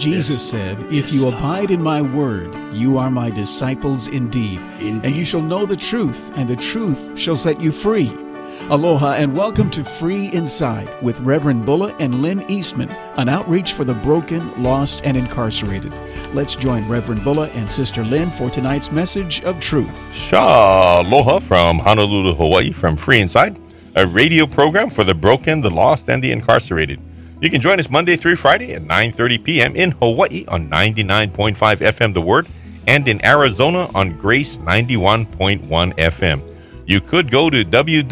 Jesus said, "If you abide in my word, you are my disciples indeed. And you shall know the truth, and the truth shall set you free." Aloha and welcome to Free Inside with Reverend Bulla and Lynn Eastman, an outreach for the broken, lost, and incarcerated. Let's join Reverend Bulla and Sister Lynn for tonight's message of truth. Aloha from Honolulu, Hawaii, from Free Inside, a radio program for the broken, the lost, and the incarcerated. You can join us Monday through Friday at 9:30 p.m. in Hawaii on 99.5 FM The Word and in Arizona on Grace 91.1 FM. You could go to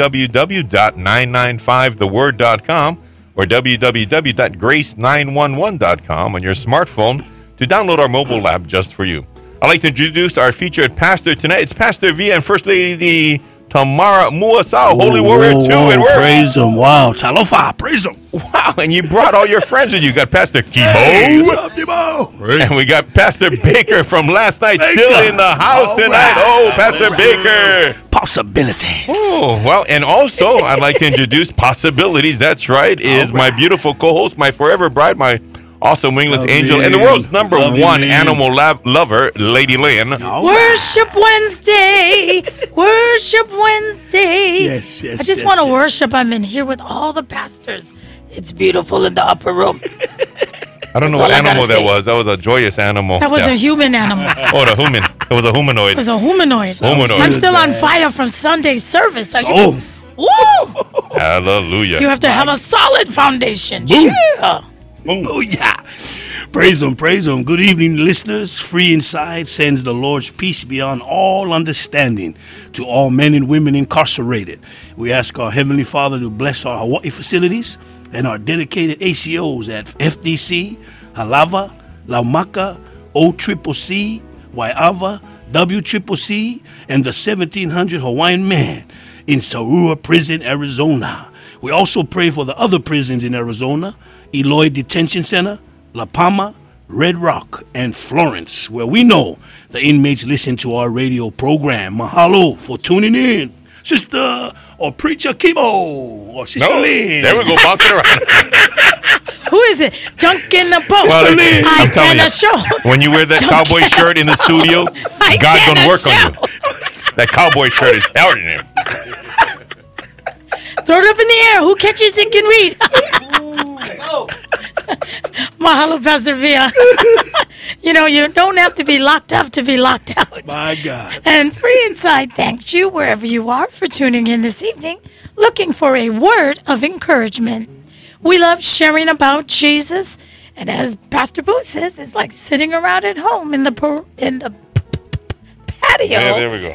www.995theword.com or www.grace911.com on your smartphone to download our mobile app just for you. I'd like to introduce our featured pastor tonight. It's Pastor V and First Lady Tamara Muasau, Holy Warrior 2 and Word. Praise him. Wow. Talofa. Praise him. Wow. And you brought all your friends with you. You got Pastor Kimo. Hey, what's up, Kimo? And we got Pastor Baker from last night still in the house tonight. Right. Oh, Pastor Baker. Possibilities. Oh, well, and also I'd like to introduce Possibilities. That's right. Is my beautiful co-host, my forever bride, my awesome wingless angel, and the world's number one animal lover, Lady Lynn. Worship Wednesday. Worship Wednesday. Yes. I just want to worship. I'm in here with all the pastors. It's beautiful in the upper room. I don't know what animal that was. That was a joyous animal. That was a human animal. Oh, the human. It was a humanoid. It was a humanoid. I'm still on fire from Sunday service. Are you? Woo! Hallelujah. You have to have a solid foundation. Boom. Yeah. Oh, yeah. Praise him, praise him. Good evening, listeners. Free Inside sends the Lord's peace beyond all understanding to all men and women incarcerated. We ask our Heavenly Father to bless our Hawaii facilities and our dedicated ACOs at FDC, Halava, Laumaka, OCCC, Waiava, WCCC, and the 1700 Hawaiian men in Sarua Prison, Arizona. We also pray for the other prisons in Arizona, Eloy Detention Center, La Palma, Red Rock, and Florence, where we know the inmates listen to our radio program. Mahalo for tuning in. Sister or Preacher Kimo or Sister Lynn. There we go, bouncing around. Who is it? Junk in the boat. Well, I'm telling you, show. when you wear that cowboy shirt in the studio, God's going to work on you. That cowboy shirt is helping him. Throw it up in the air. Who catches it can read. Mahalo, Pastor Via. You know, you don't have to be locked up to be locked out. My God. And Free Inside thanks you wherever you are for tuning in this evening, looking for a word of encouragement. We love sharing about Jesus, and as Pastor Boo says, it's like sitting around at home in the patio. Yeah, there we go.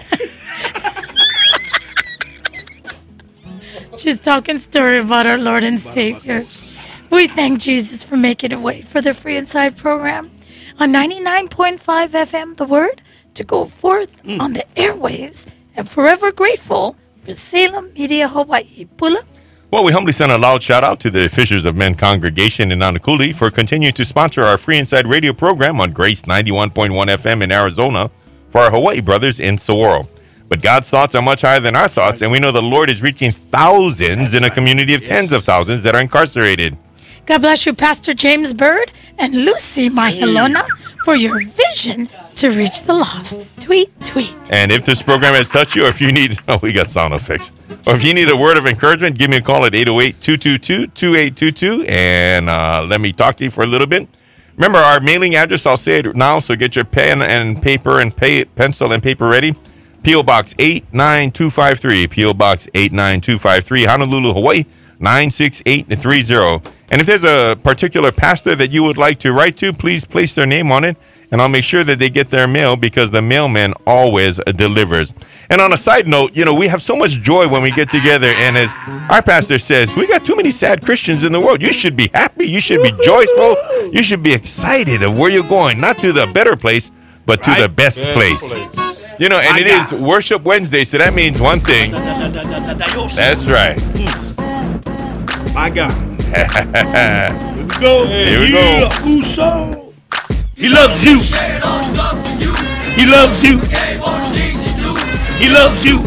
Just talking story about our Lord and Savior. We thank Jesus for making a way for the Free Inside program on 99.5 FM, The Word, to go forth on the airwaves, and forever grateful for Salem Media Hawaii. Pula. Well, we humbly send a loud shout out to the Fishers of Men congregation in Nanakuli for continuing to sponsor our Free Inside radio program on Grace 91.1 FM in Arizona for our Hawaii brothers in Saguaro. But God's thoughts are much higher than our thoughts, and we know the Lord is reaching thousands in a community of tens of thousands that are incarcerated. God bless you, Pastor James Bird and Lucy Mahilona, for your vision to reach the lost. Tweet. And if this program has touched you, or if you need, we got sound effects. Or if you need a word of encouragement, give me a call at 808-222-2822, and let me talk to you for a little bit. Remember our mailing address, I'll say it now, so get your pen and paper and pencil and paper ready. P.O. Box 89253, P.O. Box 89253, Honolulu, Hawaii, 96830. And if there's a particular pastor that you would like to write to, please place their name on it, and I'll make sure that they get their mail, because the mailman always delivers. And on a side note, you know, we have so much joy when we get together, and as our pastor says, we got too many sad Christians in the world. You should be happy. You should be joyful. You should be excited of where you're going, not to the better place, but to the best place. You know, and it is Worship Wednesday, so that means one thing. That's right. My God. Here we go. Here we go. Uso. He loves you. He loves you. He loves you.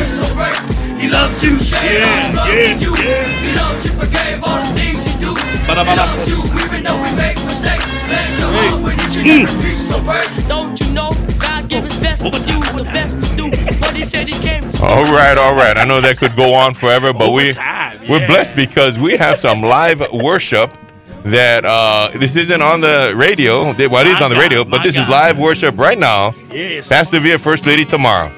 He loves you. Yeah. He loves you, forgave all the things you do. Don't you know God gave his best to you, the best to do what he said he came to. All right. I know that could go on forever, but we're blessed because we have some live worship that this isn't on the radio. Well, it is on the radio, but this is live worship right now. Yes. Pastor Villa, First Lady tomorrow.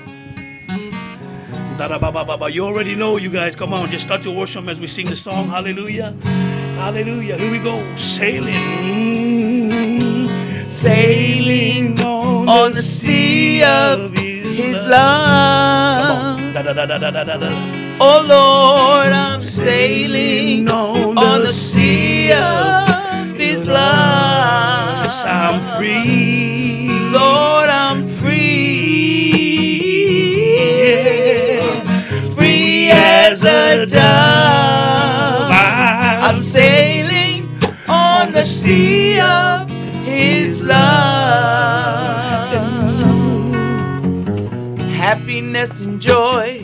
You already know, you guys. Come on, just start to worship as we sing the song. Hallelujah. Hallelujah. Here we go. Sailing. Sailing on the sea of his love. Come on. Oh Lord, I'm sailing on the sea of his love. Yes, I'm free. Lord, I'm free. Free as a dove. I'm sailing on the sea of his love. Happiness and joy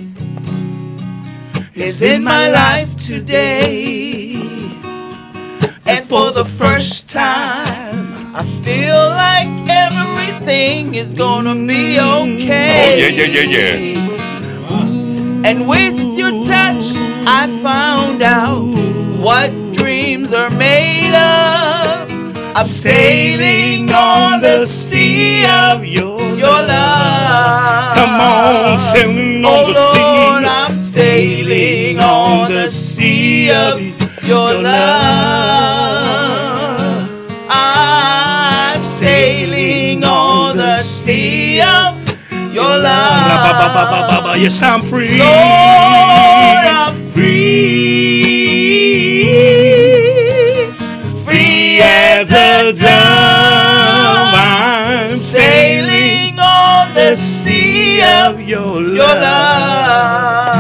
is in my life today. And for the first time, I feel like everything is gonna be okay. Oh, yeah. And with your touch, I found out what dreams are made of. I'm sailing on the sea of your love. Come on, sailing on the sea. Lord, I'm sailing on the sea of your love. I'm sailing on the sea of your love. Yes, I'm free. Lord, I'm free. Free as a dove. I'm sailing on the sea of your love.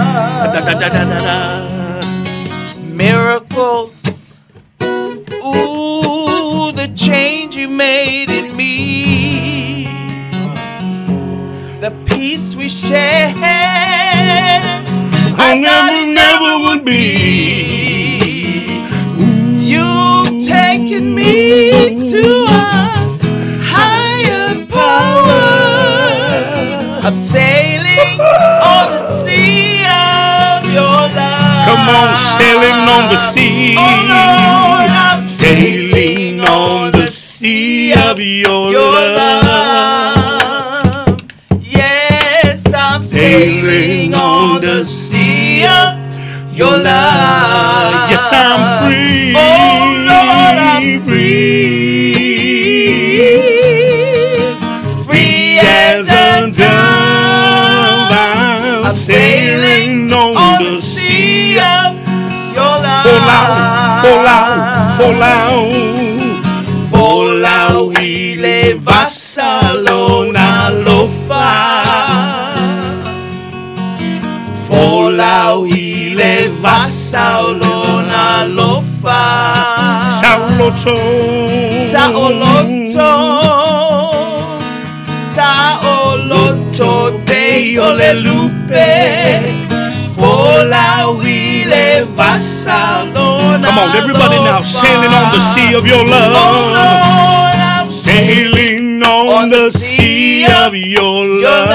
Miracles. Ooh, the change you made in me. The peace we shared, I never would be. You've taken me to a higher power. I'm sailing on the sea of your love. Come on, sailing on the sea. Oh Lord, I'm sailing on the sea of your love. Yes, I'm sailing on the sea of your love. Yes, I'm free. Oh Lord, I'm free. Free as a dove. I'm sailing on the sea of your love. Folau ile vasalona lofa. Folau ile vasalona lofa. Saoloto. Te olelupe. Folau ile vasalona. Come on, everybody now, sailing on the sea of your love. Oh Lord, I'm sailing on the sea of your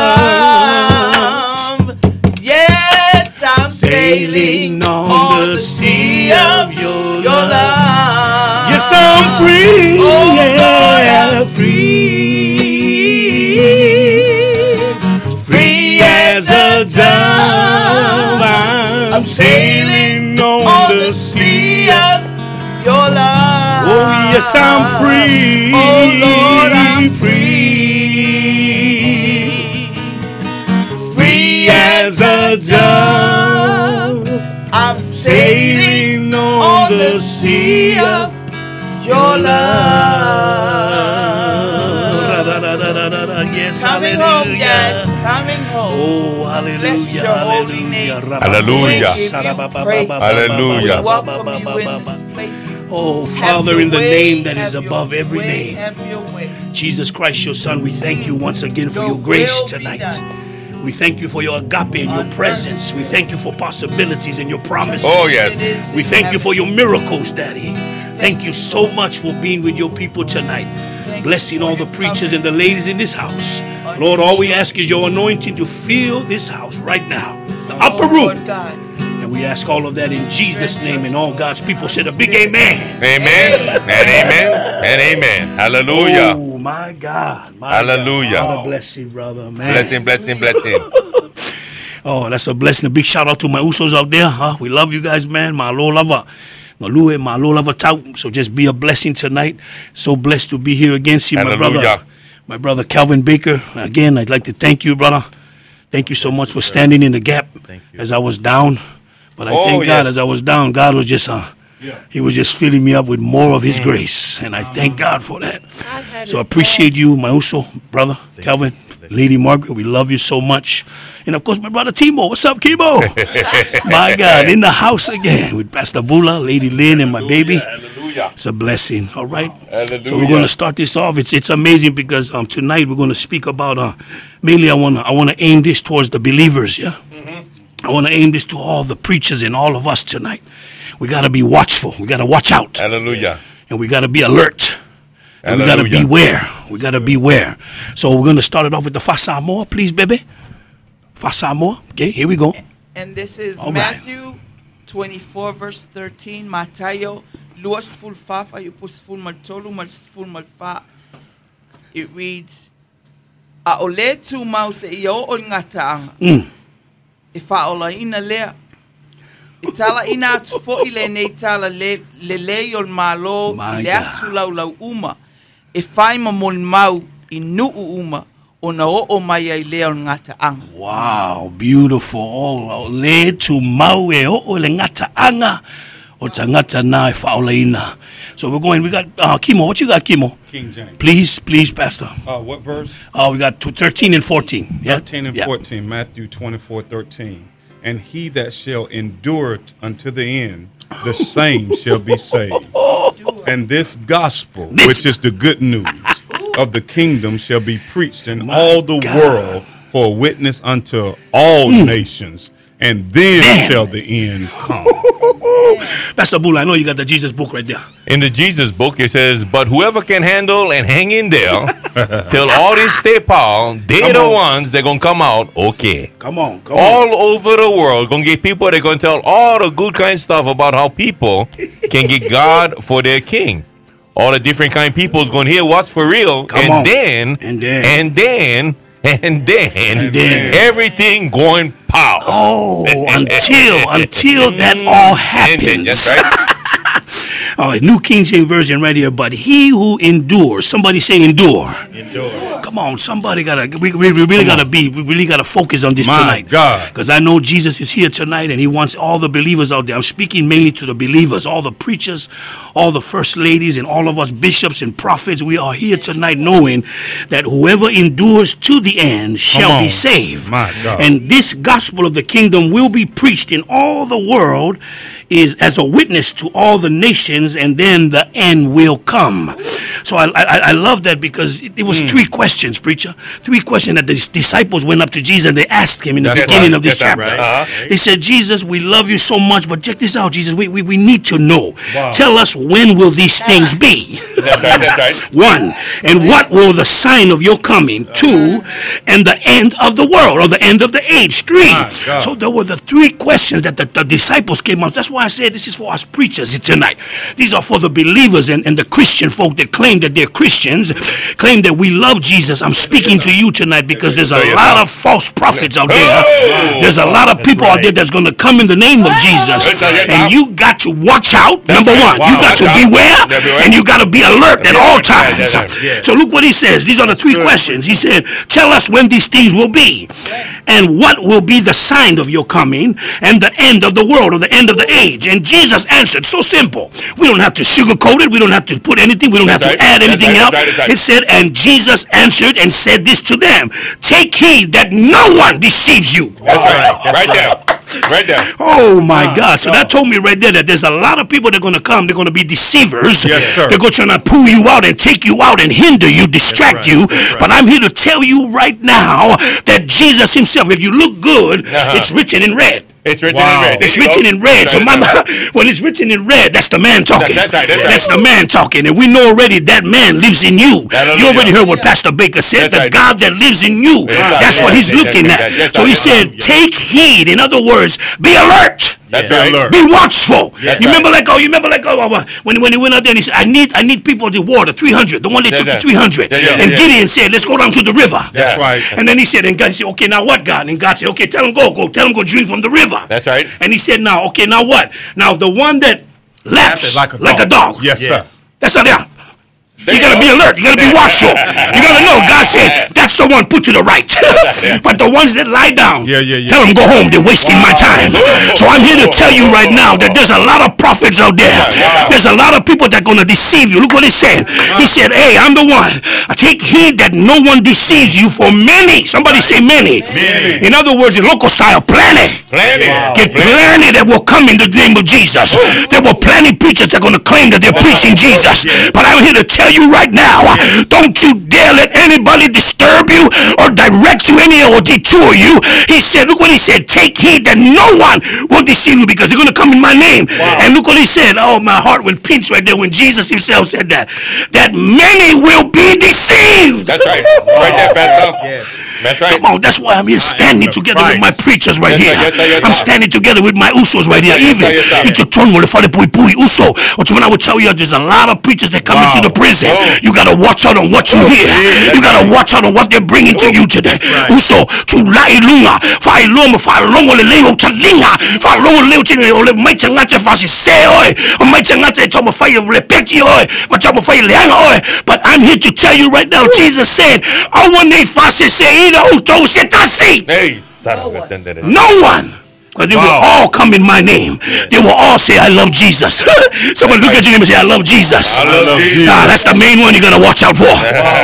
love. Yes, I'm sailing on the sea of your love. Yes, I'm free. Oh Lord, I'm free. Free as a dove. I'm sailing on the sea of your love. Oh yes, I'm free. Oh Lord, I'm free. Free as a dove. I'm sailing on the sea of your love. Yes, coming home, Dad. Coming home. Oh, hallelujah. Bless your holy name. Hallelujah. Hallelujah. Welcome you in this place. Oh, Father, in the name that is above every name, Jesus Christ, your Son, we thank you once again for your grace tonight. We thank you for your agape and your presence. We thank you for possibilities and your promises. Oh, yes. We thank you for your miracles, Daddy. Thank you so much for being with your people tonight. Blessing all the preachers and the ladies in this house. Lord, all we ask is your anointing to fill this house right now. The upper room. And we ask all of that in Jesus' name. And all God's people said a big amen. Amen and amen and amen. Hallelujah. Oh, my God. Hallelujah. God bless you, brother. Man. Blessing, blessing, blessing. Oh, that's a blessing. A big shout out to my Usos out there. We love you guys, man. My Lord lover. My Lord lover tout. So just be a blessing tonight. So blessed to be here again. See my brother Calvin Baker. Again, I'd like to thank you, brother. Thank you so much for standing in the gap as I was down. But I thank God as I was down, God was just He was just filling me up with more of His grace. And I thank God for that. So I appreciate you, my Uso, brother Calvin, Lady Margaret. We love you so much. And of course, my brother Timo. What's up, Kimo? My God, in the house again with Pastor Bula, Lady Lynn, and my baby. Hallelujah. It's a blessing. All right. Hallelujah. So we're going to start this off. It's amazing because tonight we're going to speak about mainly I want to aim this towards the believers. Yeah. Mm-hmm. I want to aim this to all the preachers and all of us tonight. We got to be watchful. We got to watch out. Hallelujah. And we got to be alert. And we got to beware. We got to beware. So we're going to start it off with the Fasa More, please, baby. Fasa More. Okay, here we go. And this is All Matthew 24, verse 13. Matayo, luas full fafa, yupus full maltolu, mal full malfa. It reads, A ole tu mau se iyo o ngataanga. Ifa ola ina lea. Itala ina atu fo ile ne itala le yol malo ile atu lau lau uma. Ifai mamol mau inu uma. Wow, beautiful. Oh, le tu mau e o le ngata anga o tangata na faulaina. So we got Kimo. What you got, Kimo? King James. Please, Pastor. What verse? We got 13 and 14. Yeah? 13 and 14, Matthew 24:13. And he that shall endure unto the end, the same shall be saved. And this gospel, which is the good news of the kingdom, shall be preached in all the world for a witness unto all nations, and then shall the end come. Pastor Bula, I know you got the Jesus book right there. In the Jesus book, it says, but whoever can handle and hang in there till all this stay power, they're the ones that going to come out okay. Come on. All over the world, going to get people that going to tell all the good kind of stuff about how people can get God for their king. All the different kind of people is going to hear what's for real. Then everything going power. Oh, until that all happens. That's right. All right, New King James Version right here. But he who endures, somebody say endure. Come on, somebody we really gotta focus on this tonight. God. Because I know Jesus is here tonight and He wants all the believers out there. I'm speaking mainly to the believers, all the preachers, all the first ladies, and all of us bishops and prophets. We are here tonight knowing that whoever endures to the end shall be saved. My God. And this gospel of the kingdom will be preached in all the world is as a witness to all the nations, and then the end will come. So I love that because it was three questions, preacher. Three questions that the disciples went up to Jesus and they asked Him in the beginning of this chapter. They said, Jesus, we love you so much, but check this out, Jesus. We need to know. Wow. Tell us, when will these things be? That's right. One, and what will the sign of your coming? Two, and the end of the world, or the end of the age. Three. So there were the three questions that the disciples came up. That's why I said this is for us preachers tonight. These are for the believers and the Christian folk that claim that they're Christians, claim that we love Jesus. I'm speaking to you tonight because there's a lot of false prophets out there. There's a lot of people out there that's going to come in the name of Jesus. And you got to watch out. Number one, you got to beware and you got to be alert at all times. So look what He says. These are the three questions. He said, tell us when these things will be, and what will be the sign of your coming, and the end of the world, or the end of the age. And Jesus answered, so simple. We don't have to sugarcoat it. We don't have to put anything. We don't have to add anything else. It said, and Jesus answered and said this to them, take heed that no one deceives you. That's right. Right there. Right there. Oh my God. So that told me right there that there's a lot of people that are going to come. They're going to be deceivers. Yes, sir. They're going to try to pull you out and take you out and hinder you, distract you. But I'm here to tell you right now that Jesus Himself, if you look good, it's written in red. It's written Wow. in red. It's written in red. So when it's written in red, that's the man talking. That's right. That's the man talking. And we know already that man lives in you. Hallelujah. You already heard what Pastor Baker said. That's The right. God that lives in you. That's what he's looking at. So he said, take heed. In other words, be alert. That's Be right. alert. Be watchful. That's You remember right. when he went out there and he said, I need people to water 300. The one they took Yeah. to 300. Yeah. And Gideon said, let's go down to the river. Yeah. That's right. And then he said, and God said, okay, now what, God? And God said, okay, tell him go drink from the river. That's right. And he said, now, okay, now what? Now the one that laps Like like a dog. Yes, sir. That's how they are. There You you gotta go. be alert. You gotta be watchful. You gotta know. God said, that's the one put to the right. But the ones that lie down, Yeah. tell them go home. They're wasting my time. So I'm here to tell you right now that there's a lot of prophets out there. There's a lot of people that are gonna deceive you. Look what he said. He said, hey, I'm the one. Take heed that no one deceives you, for many. Somebody say many. In other words, in local style, plenty. Get plenty that will come in the name of Jesus. There were plenty preachers that are going to claim that they're preaching Jesus. But I'm here to tell you right now, don't you dare let anybody disturb you or direct you any or detour you. He said, look what he said, take heed that no one will deceive you, because they're going to come in my name. And look what he said. Oh, my heart went pinch right there when Jesus himself said that many will be deceived. That's right. Right there, Pastor. That's right. Come on, that's why I'm here standing together with my preachers right here. I'm standing together with my usos right here. Even it's a turn where the father pui uso. Which when I would tell you, there's a lot of preachers that come into the prison. You gotta watch out on what you hear. You gotta watch out on what they're bringing to you today. Uso to la ilunga, fa ilunga, fa longo le leo talinga, fa longo leo tine ole mai changate fa si se oi, mai changate tomo fa le peti oi, ma tomo fa le anga oi. But I'm here to tell you right now, Jesus said, "I want they fa se Hey, son of a sender. no one." Because they will all come in my name. They will all say, I love Jesus. Somebody look at your name and say, I love Jesus. I love Jesus. That's the main one you got to watch out for.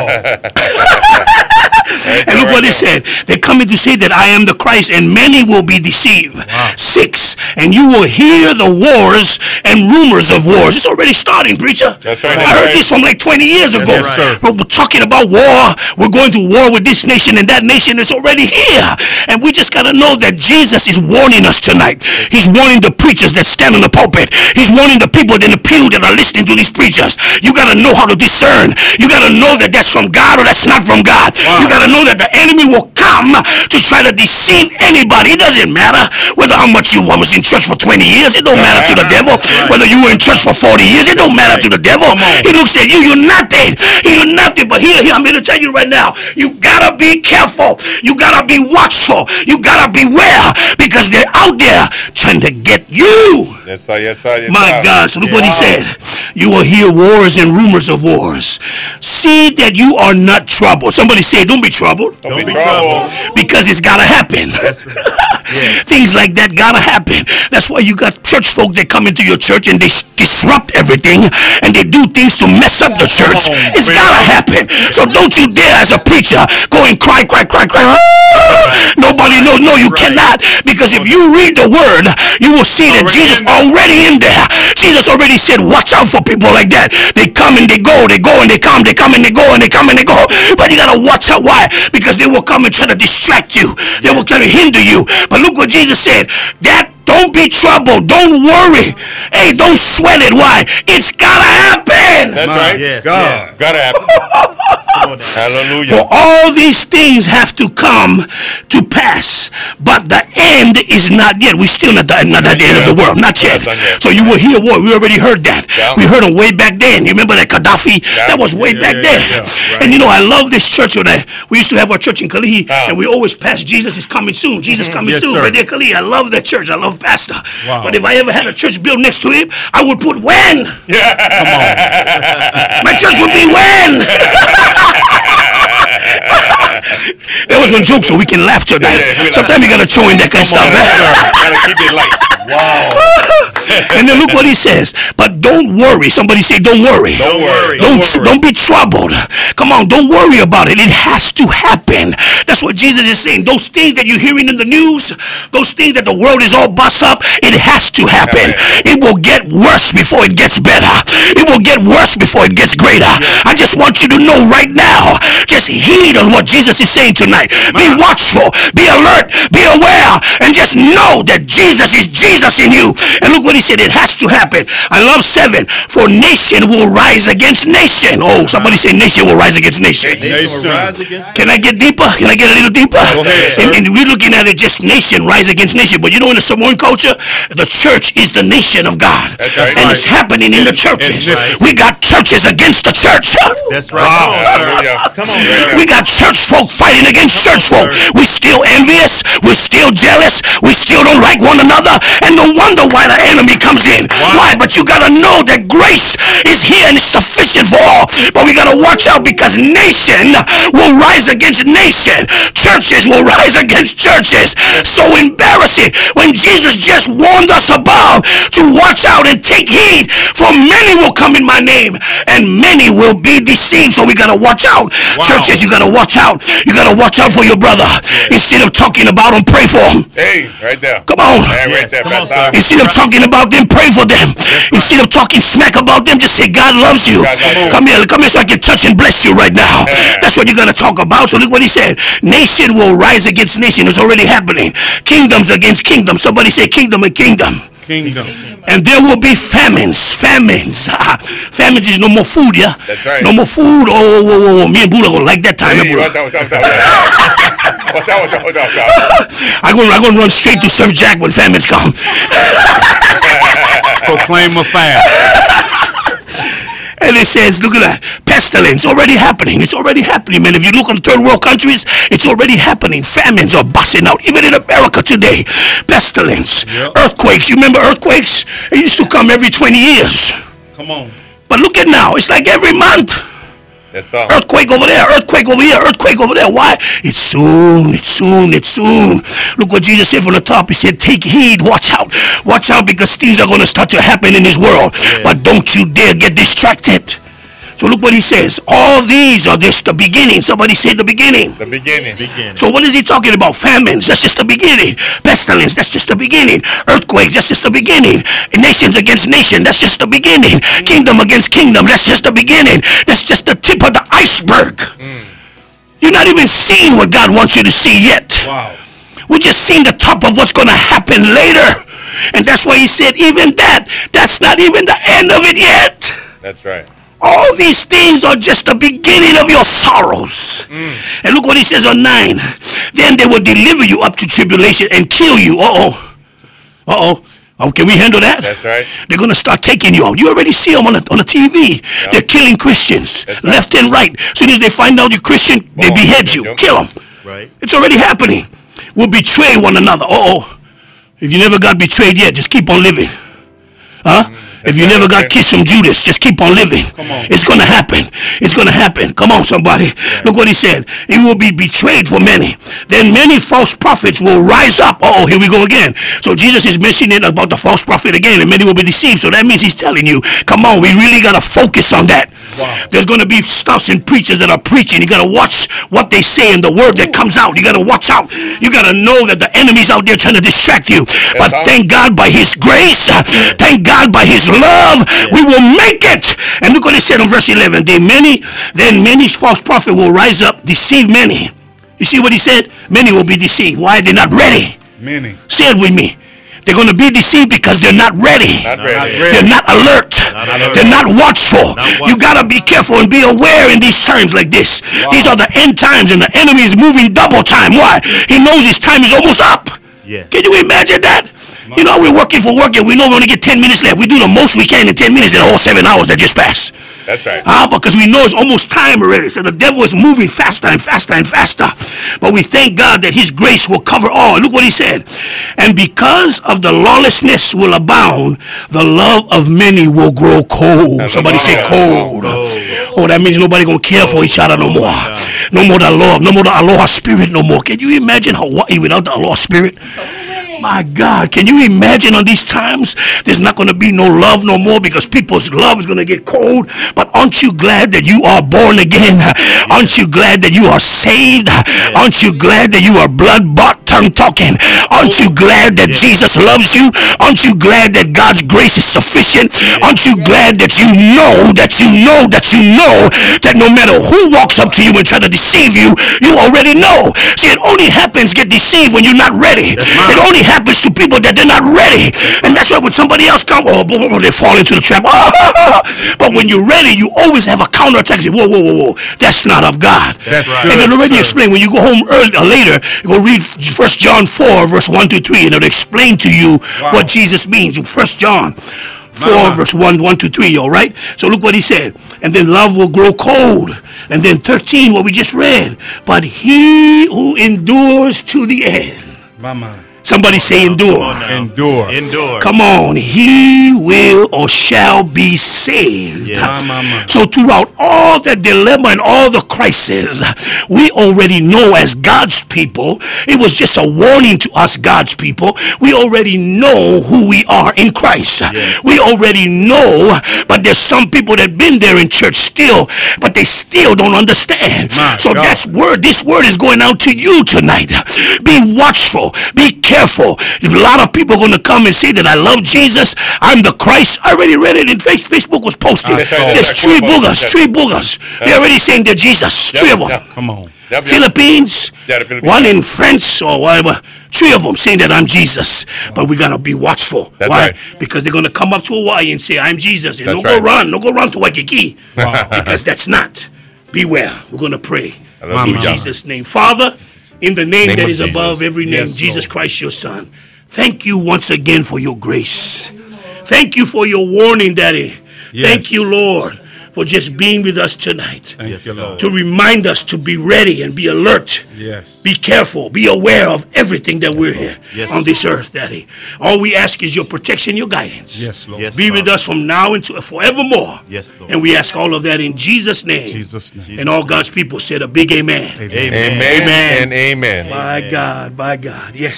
And look what it said. They're coming to say that I am the Christ, and many will be deceived. 6. And you will hear the wars and rumors of wars. It's already starting, preacher. That's right. I heard this from like 20 years ago. Yes, sir. We're talking about war. We're going to war with this nation, and that nation is already here. And we just got to know that Jesus is warning us tonight. He's warning the preachers that stand in the pulpit. He's warning the people in the pew that are listening to these preachers. You got to know how to discern. You got to know that that's from God or that's not from God. You got to know that the enemy will come to try to deceive anybody. It doesn't matter whether how much you was in church for 20 years. It don't matter to the devil. Whether you were in church for 40 years, it don't matter to the devil. He looks at you, you're nothing. You're nothing. But here, I'm here to tell you right now, you gotta be careful. You gotta be watchful. You gotta beware, because they're out there trying to get you. Yes, sir. Yes, sir. Yes, My sir. God, so look what he said. You will hear wars and rumors of wars. See that you are not troubled. Somebody say, don't be troubled. Don't be troubled. Because it's gotta happen. Things like that gotta happen. That's why you got church folk that come into your church and they disrupt everything and they do things to mess up the church. It's gotta happen. So don't you dare as a preacher go and cry. Nobody knows. No, you cannot. Because if you read the word, you will see that Jesus already in there. Jesus already said, watch out for people like that. They come and they go, they go and they come, they come and they go, and they come and they go. But you gotta watch out. Why? Because they will come and try to distract you. They will try to hinder you. But look what Jesus said. Don't be troubled. Don't worry. Hey, don't sweat it. Why? It's gotta happen. That's right. Yes, God. yes. Gotta happen. Hallelujah. For all these things have to come to pass, but the end is not yet. We're still not at the end of the world. Not yet. So you will hear war. We already heard that. Yeah. We heard them way back then. You remember that Gaddafi? Yeah. That was way back then. Right. And you know, I love this church. We used to have our church in Kalihi, Yeah. and we always pass Jesus is coming soon. Jesus coming Yes, soon. sir. Right there, Kalihi. I love that church. I love Pastor. Wow. But if I ever had a church built next to him, I would put when. My church would be when. That was a joke, so we can laugh tonight. Sometimes you gotta throw in that kind of stuff. Gotta keep it light. And then look what he says. But don't worry. Somebody say, don't worry. Don't worry. Don't be troubled. Come on, don't worry about it. It has to happen. That's what Jesus is saying. Those things that you're hearing in the news, those things that the world is all bust up, it has to happen. It will get worse before it gets better. It will get worse before it gets greater. I just want you to know right now, just heed on what Jesus is saying tonight. Be watchful, be alert, be aware, and just know that Jesus is Jesus in you. And look what he said, it has to happen. I love 7. For nation will rise against nation. Oh, somebody say nation will rise against nation. Can I get deeper? Can I get a little deeper? And we're looking at it just nation rise against nation. But you know, in the Samoan culture, the church is the nation of God. Right. And it's happening in the churches. Right. We got churches against the church. That's right. Hallelujah. Come on. We got church folk fighting against church folk. We still envious. We're still jealous. We still don't like one another. And no wonder why the enemy comes in. Why? But you got to know that grace is here and is sufficient for all. But we got to watch out, because nation will rise against nation. Churches will rise against churches. So embarrassing when Jesus just warned us above to watch out and take heed, for many will come in my name and many will be deceived. So we got to watch out. Churches, you got to watch out. You got to watch out for your brother. Instead of talking about him, pray for him. Hey, right there. Come on. Hey, right there. Come on, Pastor. Instead of talking about them, pray for them. Instead of talking smack about them, just say God loves you. Come here so I can touch and bless you right now. That's what you got to talk about. So look what he said. Nation will rise against nation. It's already happening. Kingdoms against kingdom. Somebody say kingdom and kingdom. Kingdom. And there will be famines. Famines is no more food, yeah? That's right. No more food. Oh. Me and Bula gonna like that time. Hey, watch out. I'm gonna run straight to Surf Jack when famines come. Proclaim a fast. And it says, look at that, pestilence already happening. It's already happening, man. If you look at the third world countries, it's already happening. Famines are busting out, even in America today. Pestilence, earthquakes. You remember earthquakes? It used to come every 20 years. Come on. But look at now, it's like every month. That's all. Earthquake over there, earthquake over here, earthquake over there. Why? It's soon. Look what Jesus said from the top. He said, take heed, watch out, because things are going to start to happen in this world. But don't you dare get distracted. So look what he says. All these are just the beginning. Somebody say the beginning. The beginning. So what is he talking about? Famines, that's just the beginning. Pestilence, that's just the beginning. Earthquakes, that's just the beginning. Nations against nation, that's just the beginning. Kingdom against kingdom, that's just the beginning. That's just the tip of the iceberg. You're not even seeing what God wants you to see yet. Wow. We're just seeing the top of what's going to happen later. And that's why he said, even that's not even the end of it yet. That's right. All these things are just the beginning of your sorrows. And look what he says on 9. Then they will deliver you up to tribulation and kill you. Oh, can we handle that? That's right. They're going to start taking you out. You already see them on the TV. Yep. They're killing Christians left and right. As soon as they find out you're Christian, they behead you. Kill them. Right. It's already happening. We'll betray one another. If you never got betrayed yet, just keep on living. If you never got kissed from Judas, just keep on living. It's going to happen. It's going to happen. Come on, somebody. Look what he said. It will be betrayed for many. Then many false prophets will rise up. Here we go again. So Jesus is mentioning about the false prophet again, and many will be deceived. So that means he's telling you, come on, we really got to focus on that. Wow. There's going to be stuffs and preachers that are preaching. You got to watch what they say and the word that comes out. You got to watch out. You got to know that the enemy's out there trying to distract you. But thank God by his grace, thank God by his love, we will make it. And look what he said in verse 11. Then many false prophets will rise up, deceive many. You see what he said? Many will be deceived. Why? They're not ready. Many. Say it with me. They're going to be deceived because they're not ready. They're not alert. They're not watchful. You got to be careful and be aware in these times like this. Wow. These are the end times, and the enemy is moving double time. Why? He knows his time is almost up. Yeah. Can you imagine that? You know, we're working for work and we know we only get 10 minutes left. We do the most we can in 10 minutes in all 7 hours that just passed. That's right. Because we know it's almost time already. So the devil is moving faster and faster and faster. But we thank God that his grace will cover all. Look what he said. And because of the lawlessness will abound, the love of many will grow cold. Somebody say cold. That means nobody going to care for each other no more. No more the love. No more the aloha spirit no more. Can you imagine Hawaii without the aloha spirit? My God, can you imagine on these times there's not going to be no love no more because people's love is going to get cold? But aren't you glad that you are born again? Aren't you glad that you are saved? Aren't you glad that you are blood bought? tongue talking. Aren't you glad that Jesus loves you? Aren't you glad that God's grace is sufficient? Aren't you glad that you know that no matter who walks up to you and try to deceive you, you already know. See, it only happens, get deceived when you're not ready. It only happens to people that they're not ready. And that's why when somebody else comes, they fall into the trap. But when you're ready, you always have a counterattack. Say, whoa. That's not of God. That's right. And it'll already explain. When you go home early or later, you go read 1 John 4, verse 1 to 3, and it'll explain to you what Jesus means. 1 John 4, verse 1 to 3, all right? So look what he said. And then love will grow cold. And then 13, what we just read. But he who endures to the end. Mama. Somebody say endure. Endure. Come on. He will or shall be saved. Yeah. So throughout all the dilemma and all the crisis, we already know as God's people, it was just a warning to us, God's people. We already know who we are in Christ. Yes. We already know, but there's some people that been there in church still, but they still don't understand. So that's word. This word is going out to you tonight. Be watchful. Be careful. A lot of people are going to come and say that I love Jesus. I'm the Christ. I already read it in Facebook was posted. There's three boogers. They're already saying they're Jesus. Three of them. Come on. Philippines, one in France or whatever. Three of them saying that I'm Jesus. But we got to be watchful. Why? Right. Because they're going to come up to Hawaii and say, I'm Jesus. And don't go run to Waikiki. Because that's not. Beware. We're going to pray. In Jesus' name. Father, in the name that is above every name, Jesus Christ, your Son. Thank you once again for your grace. Thank you for your warning, Daddy. Yes. Thank you, Lord, for just being with us tonight. Thank you, Lord. To remind us to be ready and be alert. Yes. Be careful. Be aware of everything that we're here on this earth, Daddy. All we ask is your protection, your guidance. Yes, Lord. Be with us from now into forevermore. Yes, Lord. And we ask all of that in Jesus' name. And all God's people said a big amen. Amen. And amen. My God. Yes.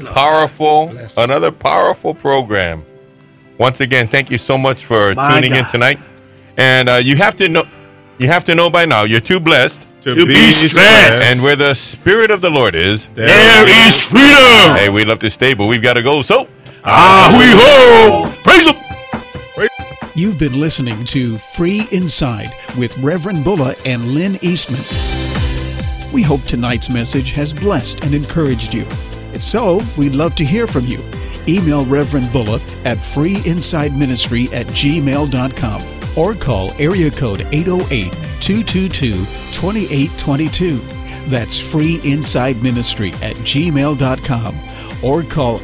Another powerful program. Once again, thank you so much for tuning in tonight. And you have to know by now, you're too blessed to be stressed. And where the Spirit of the Lord is, there is freedom. Hey, we love to stay, but we've got to go. So, we ho! Praise Him! You've been listening to Free Inside with Reverend Bulla and Lynn Eastman. We hope tonight's message has blessed and encouraged you. If so, we'd love to hear from you. Email Reverend Bulla at freeinsideministry@gmail.com or call area code 808-222-2822. That's freeinsideministry@gmail.com or call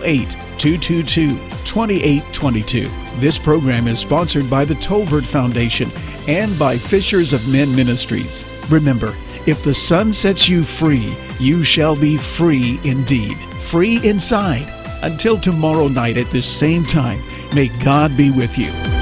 808-222-2822. This program is sponsored by the Tolbert Foundation and by Fishers of Men Ministries. Remember, if the Son sets you free, you shall be free indeed. Free inside. Until tomorrow night at this same time, may God be with you.